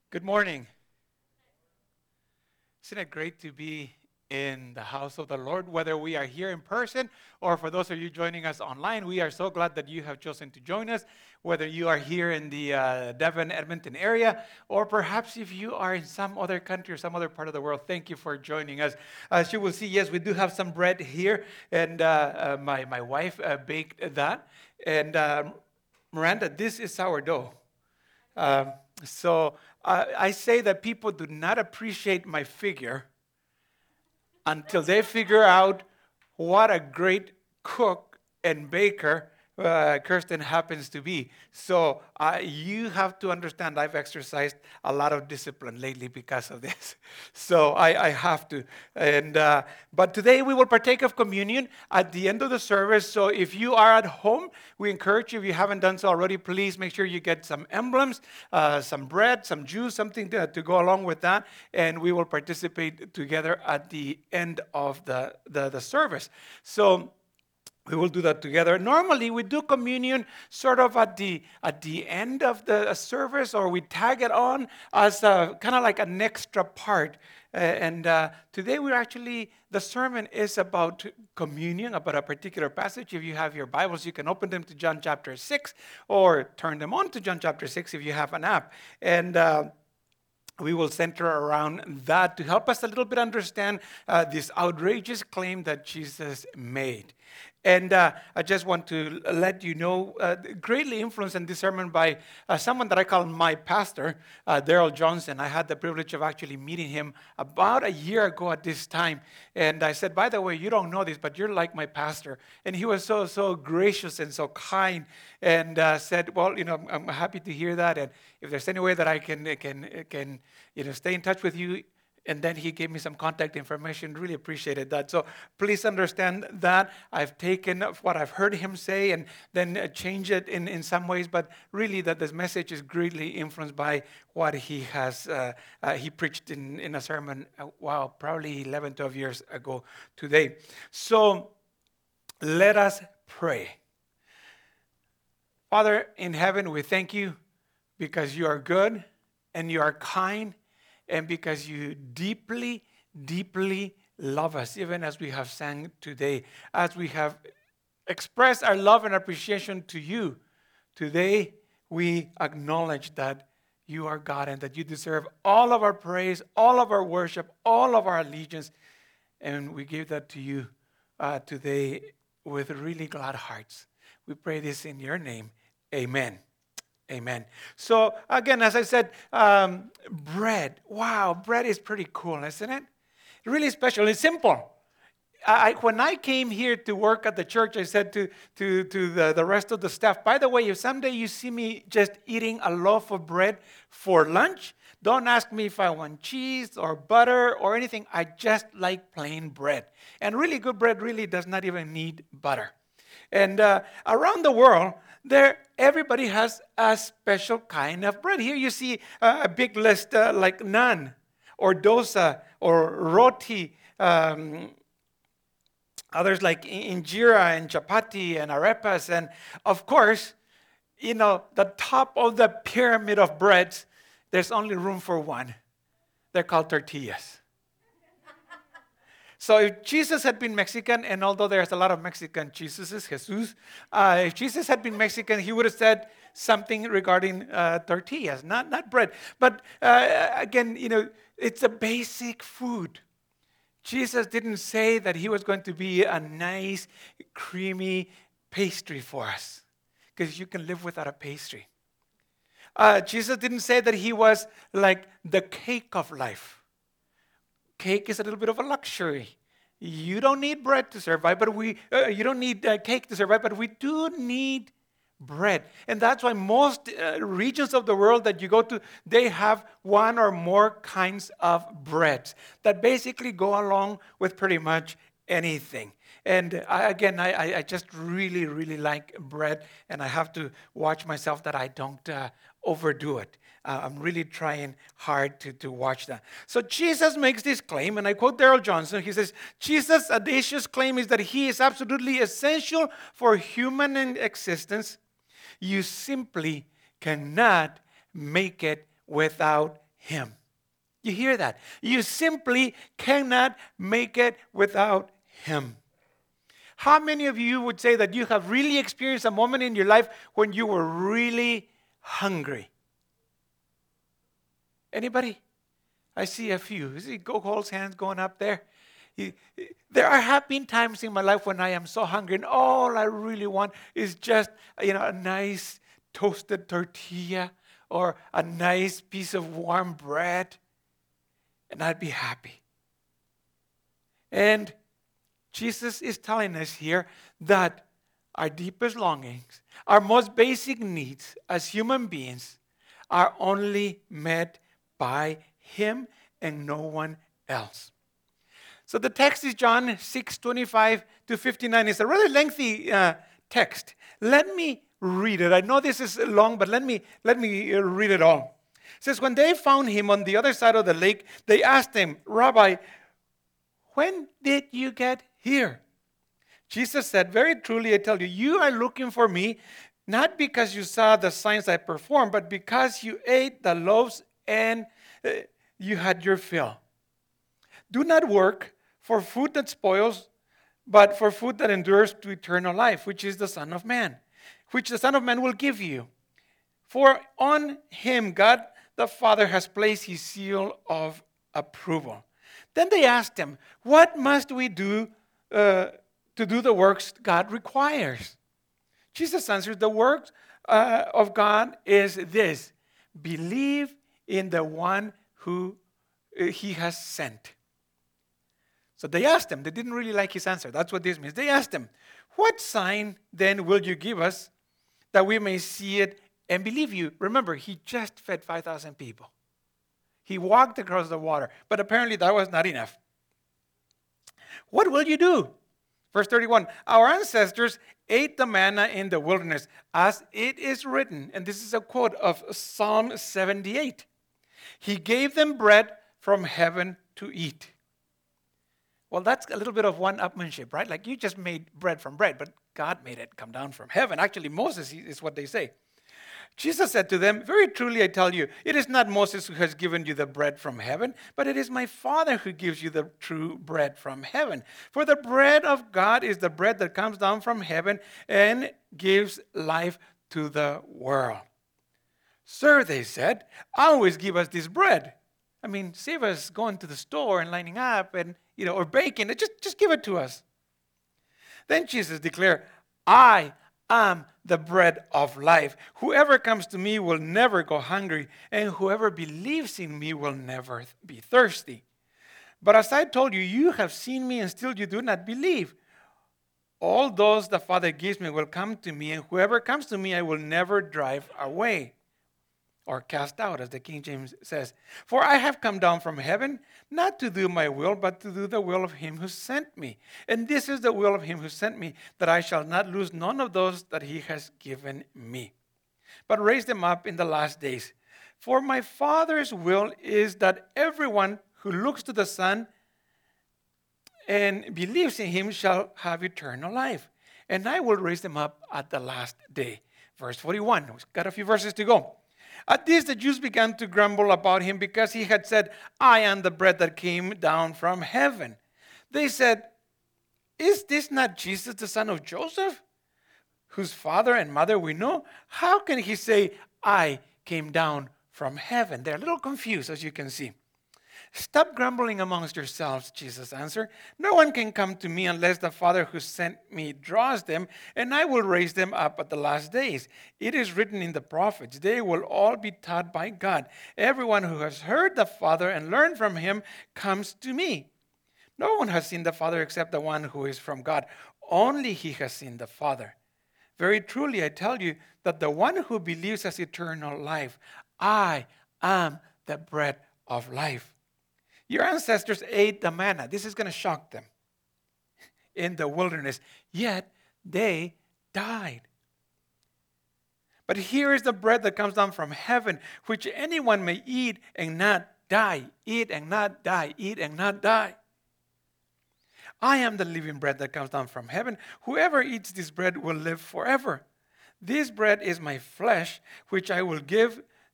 Good morning. Isn't it great to be in the house of the Lord, whether we are here in person or for those of you joining us online? We are so glad that you have chosen to join us, whether you are here in the Devon, Edmonton area, or perhaps if you are in some other country or some other part of the world. Thank you for joining us. As you will see, yes, we do have some bread here, and my wife baked that. And Miranda, this is sourdough. Um, so I say that people do not appreciate my figure until they figure out what a great cook and baker Kirsten happens to be. So you have to understand I've exercised a lot of discipline lately because of this. So I have to. But today we will partake of communion at the end of the service. So if you are at home, we encourage you, if you haven't done so already, please make sure you get some emblems, some bread, some juice, something to go along with that. And we will participate together at the end of the service. So we will do that together. Normally, we do communion sort of at the end of the service, or we tag it on as kind of like an extra part. Today, the sermon is about communion, about a particular passage. If you have your Bibles, you can open them to John chapter 6, or turn them on to John chapter 6 if you have an app. We will center around that to help us a little bit understand this outrageous claim that Jesus made. And I just want to let you know, greatly influenced in this sermon by someone that I call my pastor, Daryl Johnson. I had the privilege of actually meeting him about a year ago at this time. And I said, by the way, you don't know this, but you're like my pastor. And he was so gracious and so kind, and said, well, I'm happy to hear that. And if there's any way that I can stay in touch with you. And then he gave me some contact information. Really appreciated that. So please understand that I've taken what I've heard him say and then changed it in some ways. But really, that this message is greatly influenced by what he preached in a sermon, probably 11, 12 years ago today. So let us pray. Father in heaven, we thank you because you are good and you are kind, and because you deeply, deeply love us, even as we have sang today, as we have expressed our love and appreciation to you. Today, we acknowledge that you are God and that you deserve all of our praise, all of our worship, all of our allegiance. And we give that to you today with really glad hearts. We pray this in your name. Amen. Amen. So again, as I said, bread. Wow, bread is pretty cool, isn't it? Really special. It's simple. When I came here to work at the church, I said to the rest of the staff, by the way, if someday you see me just eating a loaf of bread for lunch, don't ask me if I want cheese or butter or anything. I just like plain bread. And really good bread really does not even need butter. And around the world, everybody has a special kind of bread. Here you see a big list like naan, or dosa, or roti. Others like injera and chapati and arepas. And of course, the top of the pyramid of breads, there's only room for one. They're called tortillas. So if Jesus had been Mexican, and although there's a lot of Mexican Jesus, if Jesus had been Mexican, he would have said something regarding tortillas, not bread. But again, it's a basic food. Jesus didn't say that he was going to be a nice, creamy pastry for us, because you can live without a pastry. Jesus didn't say that he was like the cake of life. Cake is a little bit of a luxury. You don't need bread to survive, but you don't need cake to survive, but we do need bread. And that's why most regions of the world that you go to, they have one or more kinds of breads that basically go along with pretty much anything. And I just really, really like bread, and I have to watch myself that I don't overdo it. I'm really trying hard to watch that. So Jesus makes this claim, and I quote Daryl Johnson. He says, Jesus' audacious claim is that he is absolutely essential for human existence. You simply cannot make it without him. You hear that? You simply cannot make it without him. How many of you would say that you have really experienced a moment in your life when you were really hungry? Anybody? I see a few. You see Gokhol's hands going up there. There have been times in my life when I am so hungry and all I really want is just, a nice toasted tortilla or a nice piece of warm bread, and I'd be happy. And Jesus is telling us here that our deepest longings, our most basic needs as human beings are only met by him and no one else. So the text is John 6:25 to 59. It's a rather lengthy text. Let me read it. I know this is long, but let me read it all. It says, when they found him on the other side of the lake, they asked him, Rabbi, when did you get here? Jesus said, very truly, I tell you, you are looking for me, not because you saw the signs I performed, but because you ate the loaves and you had your fill. Do not work for food that spoils, but for food that endures to eternal life, which is the Son of Man, which the Son of Man will give you. For on him God the Father has placed his seal of approval. Then they asked him, what must we do to do the works God requires? Jesus answered, the work of God is this: believe in the one who he has sent. So they asked him. They didn't really like his answer. That's what this means. They asked him, what sign then will you give us that we may see it and believe you? Remember, he just fed 5,000 people. He walked across the water, but apparently that was not enough. What will you do? Verse 31, our ancestors ate the manna in the wilderness, as it is written, and this is a quote of Psalm 78. He gave them bread from heaven to eat. Well, that's a little bit of one-upmanship, right? Like you just made bread from bread, but God made it come down from heaven. Actually, Moses is what they say. Jesus said to them, very truly I tell you, it is not Moses who has given you the bread from heaven, but it is my Father who gives you the true bread from heaven. For the bread of God is the bread that comes down from heaven and gives life to the world. Sir, they said, always give us this bread. I mean, save us going to the store and lining up and, or baking. Just give it to us. Then Jesus declared, I am the bread of life. Whoever comes to me will never go hungry, and whoever believes in me will never be thirsty. But as I told you, you have seen me and still you do not believe. All those the Father gives me will come to me, and whoever comes to me I will never drive away or cast out, as the King James says. For I have come down from heaven, not to do my will, but to do the will of him who sent me. And this is the will of him who sent me, that I shall not lose none of those that he has given me, but raise them up in the last days. For my Father's will is that everyone who looks to the Son and believes in him shall have eternal life. And I will raise them up at the last day. Verse 41. We've got a few verses to go. At this, the Jews began to grumble about him because he had said, I am the bread that came down from heaven. They said, is this not Jesus, the son of Joseph, whose father and mother we know? How can he say, I came down from heaven? They're a little confused, as you can see. Stop grumbling amongst yourselves, Jesus answered. No one can come to me unless the Father who sent me draws them, and I will raise them up at the last days. It is written in the prophets, they will all be taught by God. Everyone who has heard the Father and learned from him comes to me. No one has seen the Father except the one who is from God. Only he has seen the Father. Very truly, I tell you that the one who believes has eternal life. I am the bread of life. Your ancestors ate the manna. This is going to shock them. In the wilderness. Yet they died. But here is the bread that comes down from heaven, which anyone may eat and not die. Eat and not die. Eat and not die. I am the living bread that comes down from heaven. Whoever eats this bread will live forever. This bread is my flesh, which I will give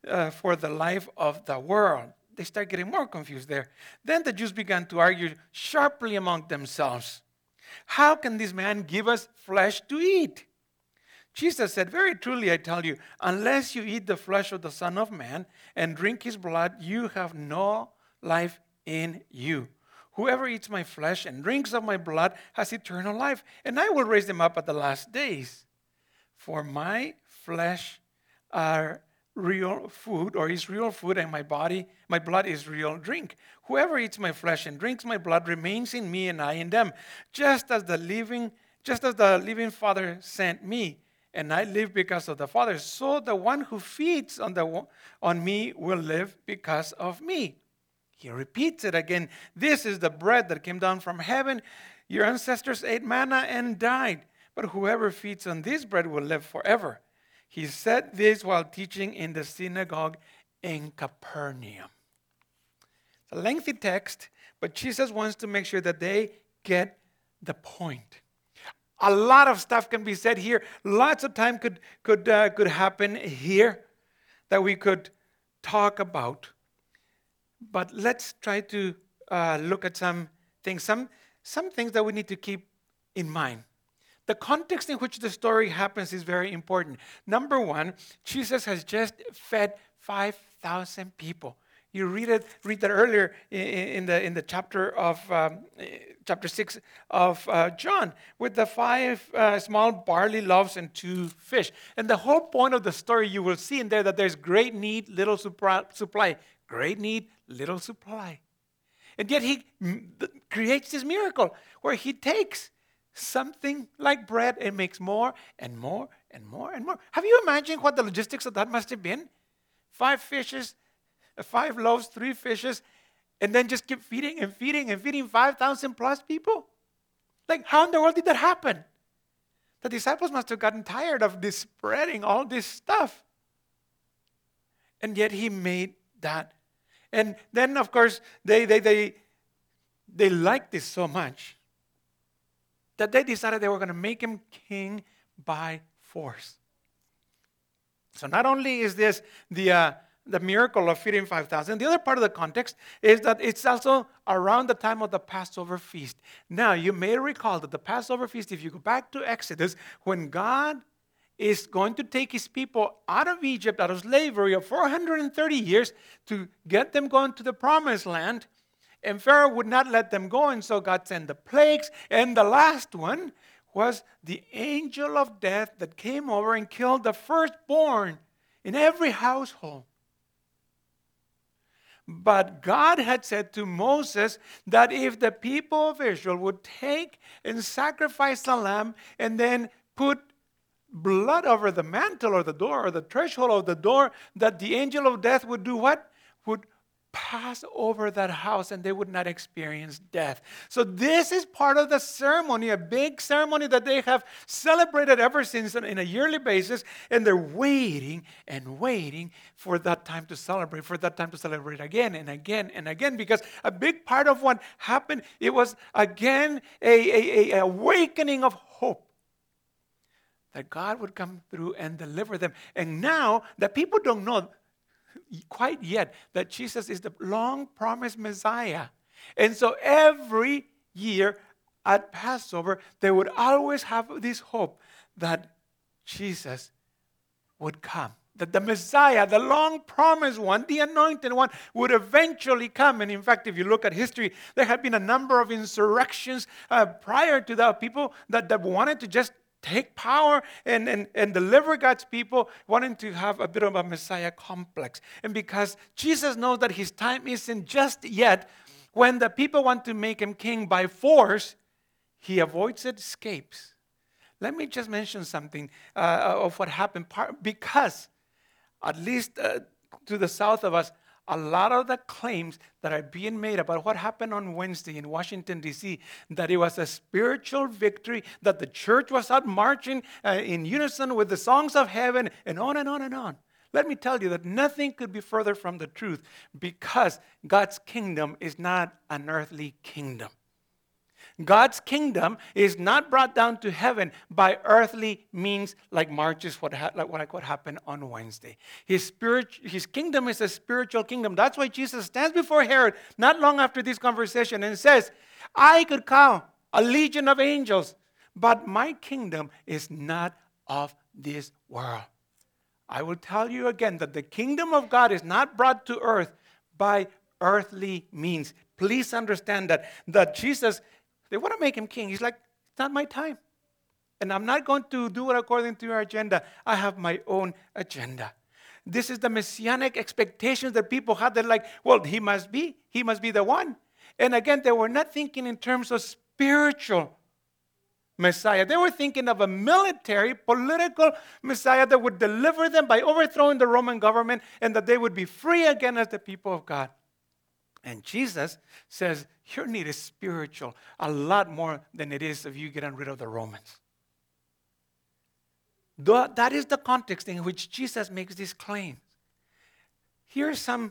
for the life of the world. They start getting more confused there. Then the Jews began to argue sharply among themselves. How can this man give us flesh to eat? Jesus said, very truly I tell you, unless you eat the flesh of the Son of Man and drink his blood, you have no life in you. Whoever eats my flesh and drinks of my blood has eternal life, and I will raise them up at the last days. For my flesh are real food, or is real food, and my blood is real drink. Whoever eats my flesh and drinks my blood remains in me, and I in them. Just as the living Father sent me, and I live because of the Father, so the one who feeds on me will live because of me. He repeats it again. This is the bread that came down from heaven. Your ancestors ate manna and died, but whoever feeds on this bread will live forever. He said this while teaching in the synagogue in Capernaum. It's a lengthy text, but Jesus wants to make sure that they get the point. A lot of stuff can be said here. Lots of time could happen here that we could talk about. But let's try to look at some things, some things that we need to keep in mind. The context in which the story happens is very important. Number one, Jesus has just fed 5,000 people. You read that earlier in the chapter 6 of John, with the 5 small barley loaves and 2 fish. And the whole point of the story, you will see in there that there's great need, little supply. Great need, little supply. And yet he creates this miracle where he takes something like bread and makes more and more and more and more. Have you imagined what the logistics of that must have been? 5 fishes, 5 loaves, 3 fishes, and then just keep feeding and feeding and feeding 5,000 plus people? Like, how in the world did that happen? The disciples must have gotten tired of this spreading all this stuff. And yet he made that. And then, of course, they liked this so much that they decided they were going to make him king by force. So not only is this the miracle of feeding 5,000, the other part of the context is that it's also around the time of the Passover feast. Now, you may recall that the Passover feast, if you go back to Exodus, when God is going to take his people out of Egypt, out of slavery of 430 years to get them going to the promised land, and Pharaoh would not let them go, and so God sent the plagues. And the last one was the angel of death that came over and killed the firstborn in every household. But God had said to Moses that if the people of Israel would take and sacrifice a lamb and then put blood over the mantle or the door or the threshold of the door, that the angel of death would do what? Would pass over that house and they would not experience death. So this is part of the ceremony, a big ceremony that they have celebrated ever since in a yearly basis, and they're waiting and waiting for that time to celebrate again and again and again, because a big part of what happened, it was again a awakening of hope that God would come through and deliver them. And now the people don't know quite yet that Jesus is the long-promised Messiah. And so every year at Passover, they would always have this hope that Jesus would come, that the Messiah, the long-promised one, the anointed one, would eventually come. And in fact, if you look at history, there have been a number of insurrections prior to that, people that wanted to just take power and deliver God's people, wanting to have a bit of a Messiah complex. And because Jesus knows that his time isn't just yet, when the people want to make him king by force, he avoids it, escapes. Let me just mention something of what happened. Because, at least to the south of us, a lot of the claims that are being made about what happened on Wednesday in Washington, D.C., that it was a spiritual victory, that the church was out marching in unison with the songs of heaven, and on and on and on. Let me tell you that nothing could be further from the truth, because God's kingdom is not an earthly kingdom. God's kingdom is not brought down to heaven by earthly means like marches, what happened on Wednesday. His kingdom is a spiritual kingdom. That's why Jesus stands before Herod not long after this conversation and says, I could call a legion of angels, but my kingdom is not of this world. I will tell you again that the kingdom of God is not brought to earth by earthly means. Please understand that Jesus, they want to make him king. He's like, it's not my time. And I'm not going to do it according to your agenda. I have my own agenda. This is the messianic expectations that people had. They're like, well, he must be the one. And again, they were not thinking in terms of spiritual Messiah. They were thinking of a military, political Messiah that would deliver them by overthrowing the Roman government and that they would be free again as the people of God. And Jesus says, your need is spiritual, a lot more than it is of you getting rid of the Romans. That is the context in which Jesus makes these claims. Here's one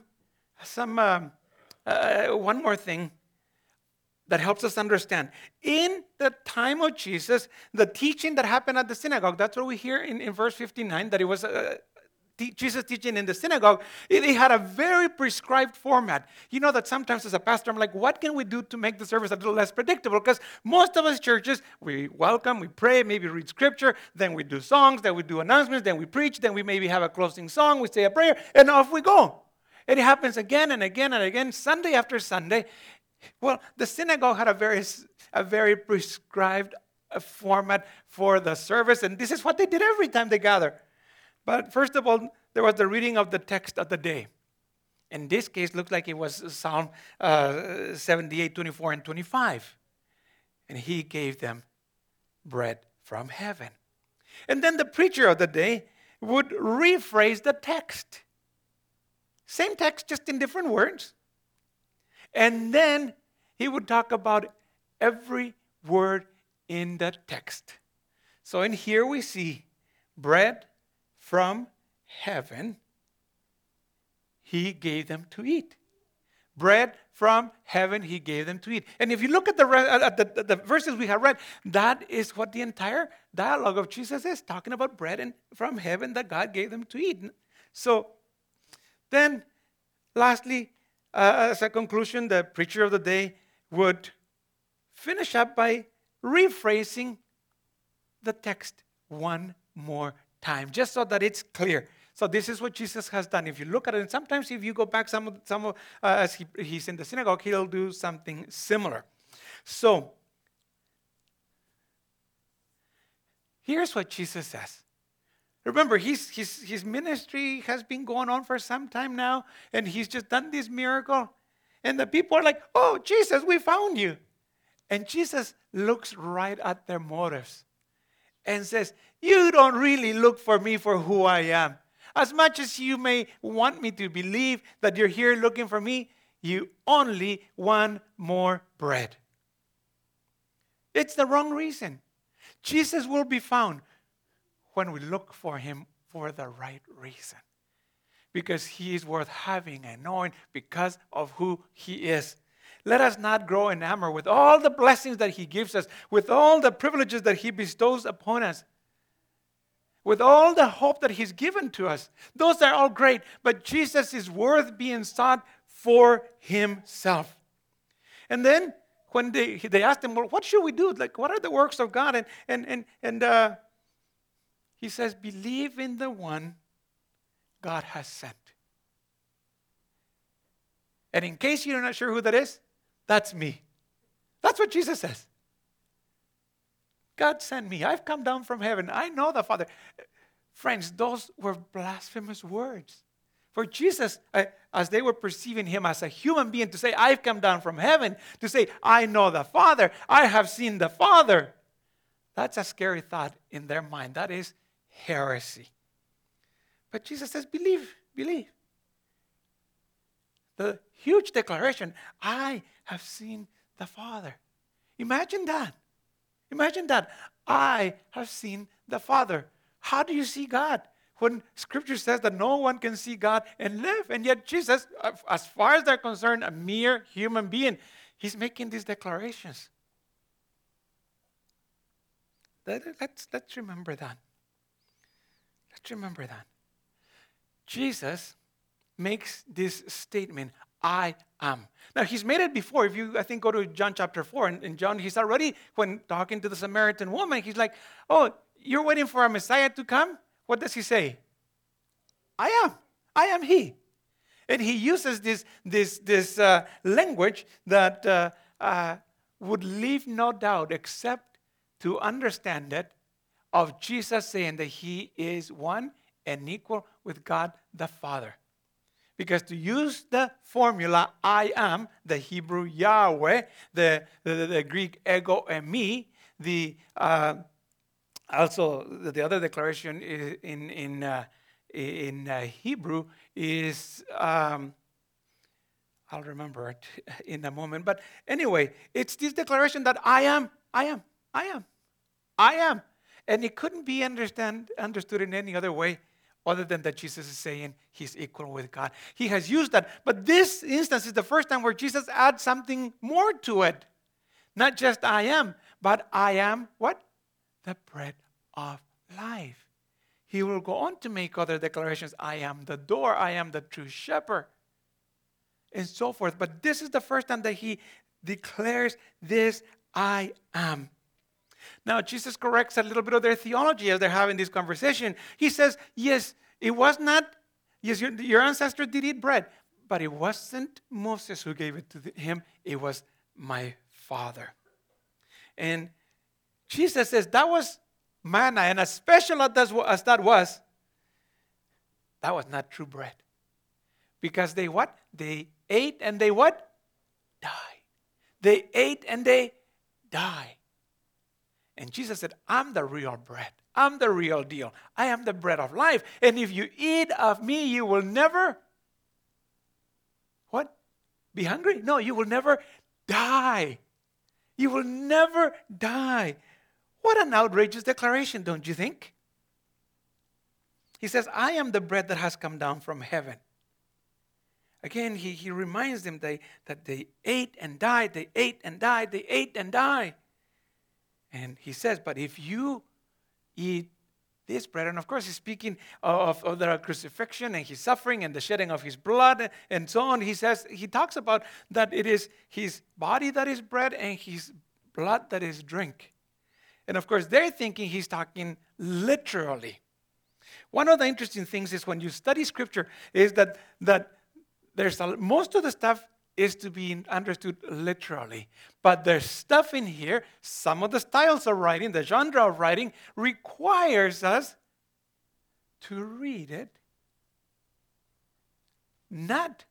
more thing that helps us understand. In the time of Jesus, the teaching that happened at the synagogue, that's what we hear in verse 59, that it was Jesus teaching in the synagogue. It had a very prescribed format. You know that sometimes as a pastor, I'm like, what can we do to make the service a little less predictable? Because most of us churches, we welcome, we pray, maybe read scripture, then we do songs, then we do announcements, then we preach, then we maybe have a closing song, we say a prayer, and off we go. It happens again and again and again, Sunday after Sunday. Well, the synagogue had a very prescribed format for the service, and this is what they did every time they gathered. But first of all, there was the reading of the text of the day. In this case, it looked like it was Psalm 78, 24, and 25. And he gave them bread from heaven. And then the preacher of the day would rephrase the text. Same text, just in different words. And then he would talk about every word in the text. So in here we see bread from heaven, he gave them to eat. Bread from heaven, he gave them to eat. And if you look at the verses we have read, that is what the entire dialogue of Jesus is, talking about bread from heaven that God gave them to eat. So then, lastly, as a conclusion, the preacher of the day would finish up by rephrasing the text one more time, just so that it's clear. So this is what Jesus has done. If you look at it, and sometimes if you go back, as he's in the synagogue, he'll do something similar. So here's what Jesus says. Remember, his ministry has been going on for some time now, and he's just done this miracle. And the people are like, oh, Jesus, we found you. And Jesus looks right at their motives and says, you don't really look for me for who I am. As much as you may want me to believe that you're here looking for me, you only want more bread. It's the wrong reason. Jesus will be found when we look for him for the right reason. Because he is worth having and knowing because of who he is. Let us not grow enamored with all the blessings that he gives us, with all the privileges that he bestows upon us, with all the hope that he's given to us. Those are all great, but Jesus is worth being sought for himself. And then when they asked him, well, what should we do? Like, what are the works of God? And he says, believe in the one God has sent. And in case you're not sure who that is, that's me. That's what Jesus says. God sent me. I've come down from heaven. I know the Father. Friends, those were blasphemous words. For Jesus, as they were perceiving him as a human being, to say, I've come down from heaven, to say, I know the Father, I have seen the Father. That's a scary thought in their mind. That is heresy. But Jesus says, believe. The huge declaration, I have seen the Father. Imagine that. I have seen the Father. How do you see God? When Scripture says that no one can see God and live. And yet Jesus, as far as they're concerned, a mere human being, he's making these declarations. Let's remember that. Let's remember that. Jesus makes this statement, I am. Now, he's made it before. If you, I think, go to John chapter 4, and in John, he's already, when talking to the Samaritan woman, he's like, oh, you're waiting for a Messiah to come? What does he say? I am. I am he. And he uses this language that would leave no doubt except to understand it of Jesus saying that he is one and equal with God the Father. Because to use the formula, I am, the Hebrew Yahweh, the Greek ego and me, also the other declaration in Hebrew is, I'll remember it in a moment. But anyway, it's this declaration that I am. And it couldn't be understood in any other way other than that Jesus is saying he's equal with God. He has used that. But this instance is the first time where Jesus adds something more to it. Not just I am, but I am what? The bread of life. He will go on to make other declarations. I am the door. I am the true shepherd. And so forth. But this is the first time that he declares this I am. Now, Jesus corrects a little bit of their theology as they're having this conversation. He says, yes, it was not, yes, your ancestors did eat bread, but it wasn't Moses who gave it to him. It was my Father. And Jesus says that was manna, and as special as that was not true bread. Because they what? They ate and they what? Died. They ate and they died. And Jesus said, I'm the real bread. I'm the real deal. I am the bread of life. And if you eat of me, you will never, what? Be hungry? No, you will never die. You will never die. What an outrageous declaration, don't you think? He says, I am the bread that has come down from heaven. Again, he reminds them that they ate and died. They ate and died. They ate and died. And he says, but if you eat this bread, and of course he's speaking of the crucifixion and his suffering and the shedding of his blood and so on. He talks about that it is his body that is bread and his blood that is drink. And of course they're thinking he's talking literally. One of the interesting things is when you study scripture is that there's most of the stuff is to be understood literally. But there's stuff in here, some of the styles of writing, the genre of writing, requires us to read it not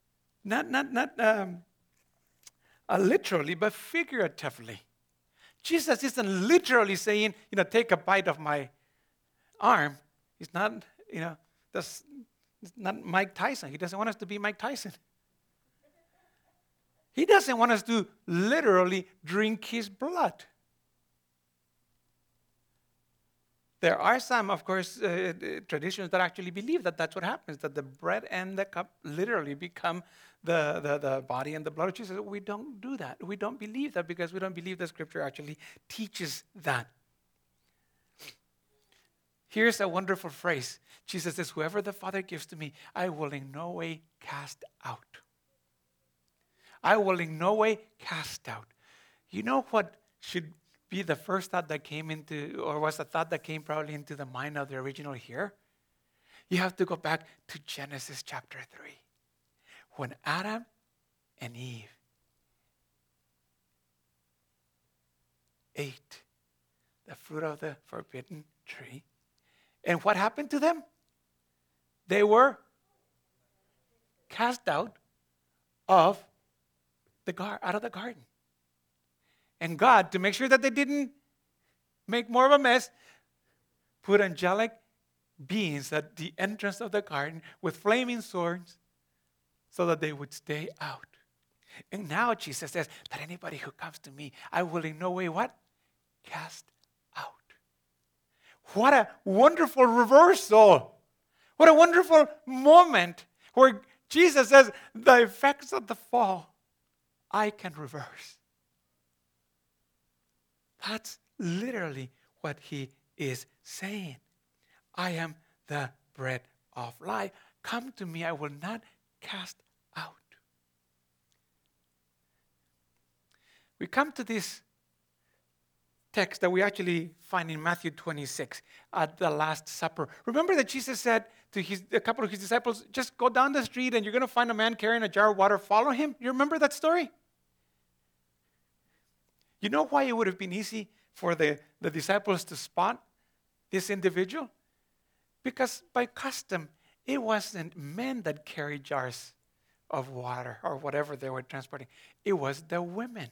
literally, but figuratively. Jesus isn't literally saying, take a bite of my arm. He's not, that's not Mike Tyson. He doesn't want us to be Mike Tyson. He doesn't want us to literally drink his blood. There are some, of course, traditions that actually believe that that's what happens, that the bread and the cup literally become the body and the blood of Jesus. We don't do that. We don't believe that because we don't believe the scripture actually teaches that. Here's a wonderful phrase. Jesus says, whoever the Father gives to me, I will in no way cast out. I will in no way cast out. You know what should be the first thought that came into, or was a thought that came probably into the mind of the original hearer? You have to go back to Genesis chapter 3. When Adam and Eve ate the fruit of the forbidden tree, and what happened to them? They were cast out of the garden. And God, to make sure that they didn't make more of a mess, put angelic beings at the entrance of the garden with flaming swords so that they would stay out. And now Jesus says that anybody who comes to me, I will in no way what? Cast out. What a wonderful reversal. What a wonderful moment where Jesus says the effects of the fall I can reverse. That's literally what he is saying. I am the bread of life. Come to me, I will not cast out. We come to this text that we actually find in Matthew 26 at the Last Supper. Remember that Jesus said to a couple of his disciples, just go down the street and you're going to find a man carrying a jar of water. Follow him. You remember that story? You know why it would have been easy for the disciples to spot this individual? Because by custom, it wasn't men that carried jars of water or whatever they were transporting. It was the women.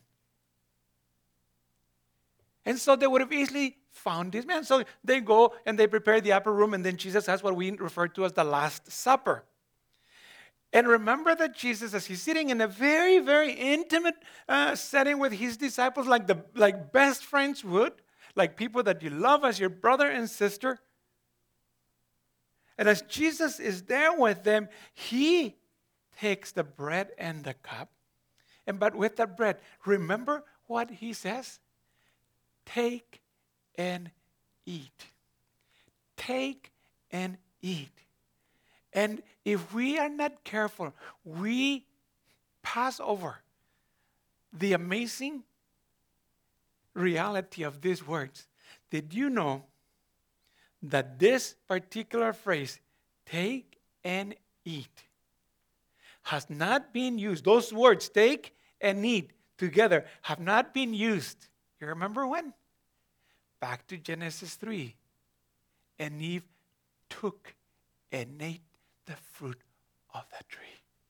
And so they would have easily found this man. So they go and they prepare the upper room, and then Jesus has what we refer to as the Last Supper. And remember that Jesus, as he's sitting in a very, very intimate setting with his disciples, like best friends would, like people that you love as your brother and sister. And as Jesus is there with them, he takes the bread and the cup. But with that bread, remember what he says? Take and eat. Take and eat. And if we are not careful, we pass over the amazing reality of these words. Did you know that this particular phrase, take and eat, has not been used? Those words, take and eat, together, have not been used. You remember when? Back to Genesis 3. And Eve took and ate the fruit of the tree.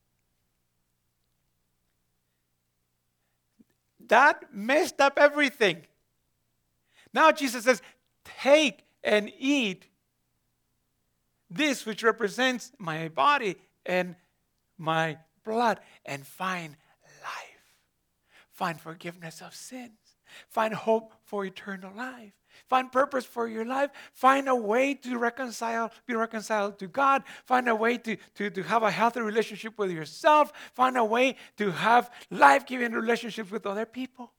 That messed up everything. Now Jesus says, take and eat this which represents my body and my blood, and find life. Find forgiveness of sins. Find hope for eternal life. Find purpose for your life. Find a way to be reconciled to God. Find a way to have a healthy relationship with yourself. Find a way to have life-giving relationships with other people.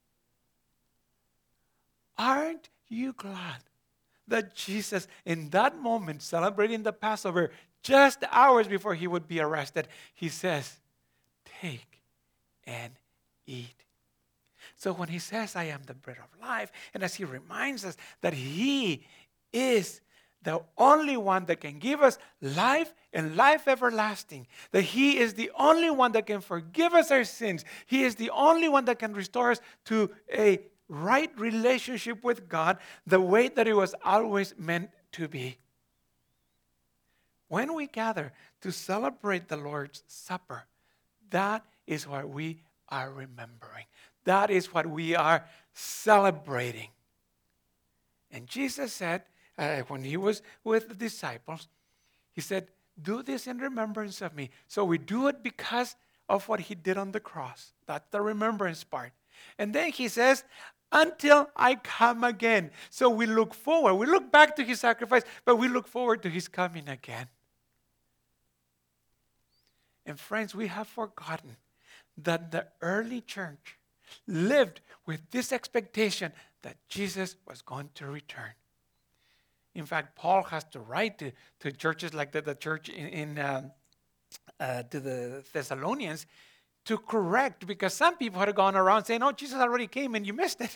Aren't you glad that Jesus, in that moment, celebrating the Passover, just hours before he would be arrested, he says, take and eat. So when he says, I am the bread of life, and as he reminds us that he is the only one that can give us life and life everlasting, that he is the only one that can forgive us our sins, he is the only one that can restore us to a right relationship with God the way that it was always meant to be. When we gather to celebrate the Lord's Supper, that is what we are remembering. That is what we are celebrating. And Jesus said, when he was with the disciples, he said, do this in remembrance of me. So we do it because of what he did on the cross. That's the remembrance part. And then he says, until I come again. So we look forward. We look back to his sacrifice, but we look forward to his coming again. And friends, we have forgotten that the early church lived with this expectation that Jesus was going to return. In fact, Paul has to write to churches like the church to the Thessalonians to correct, because some people had gone around saying, oh, Jesus already came and you missed it.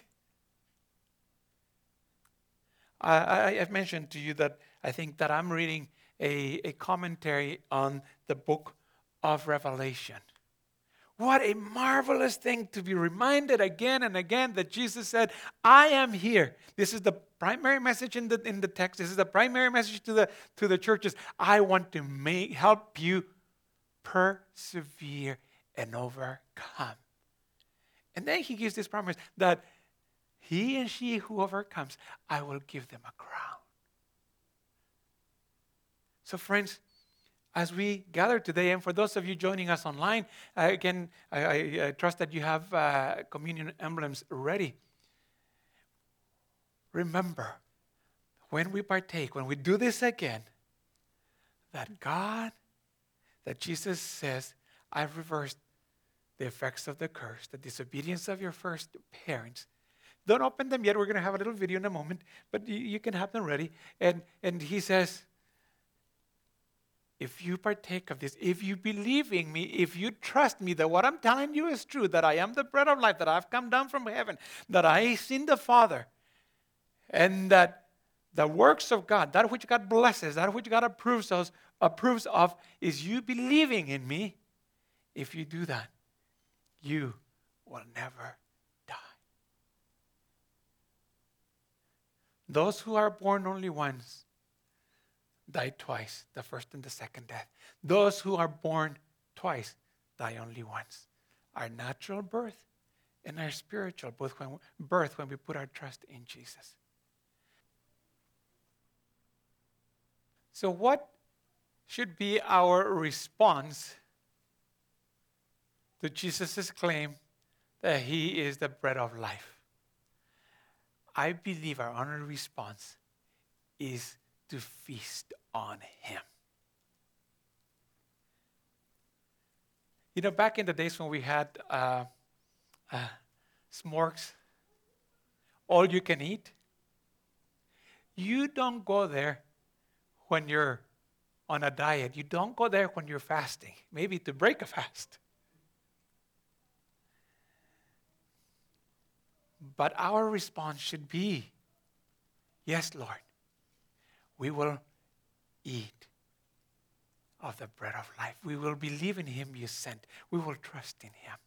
I've mentioned to you that I think that I'm reading a commentary on the book of Revelation. What a marvelous thing to be reminded again and again that Jesus said, I am here. This is the primary message in the text. This is the primary message to the churches. I want to help you persevere and overcome. And then he gives this promise that he and she who overcomes, I will give them a crown. So friends, as we gather today, and for those of you joining us online, again, I trust that you have communion emblems ready. Remember, when we partake, when we do this again, that Jesus says, I've reversed the effects of the curse, the disobedience of your first parents, Don't open them yet. We're going to have a little video in a moment, but you can have them ready. And he says, if you partake of this, if you believe in me, if you trust me that what I'm telling you is true, that I am the bread of life, that I've come down from heaven, that I seen the Father, and that the works of God, that which God blesses, that which God approves of, is you believing in me. If you do that, you will never die. Those who are born only once die twice, the first and the second death. Those who are born twice die only once. Our natural birth and our spiritual birth when we put our trust in Jesus. So what should be our response to Jesus' claim that he is the bread of life? I believe our honest response is to feast on him. You know, back in the days when we had s'mores, all you can eat, you don't go there when you're on a diet. You don't go there when you're fasting, maybe to break a fast. But our response should be, yes, Lord, we will eat of the bread of life. We will believe in him you sent. We will trust in him.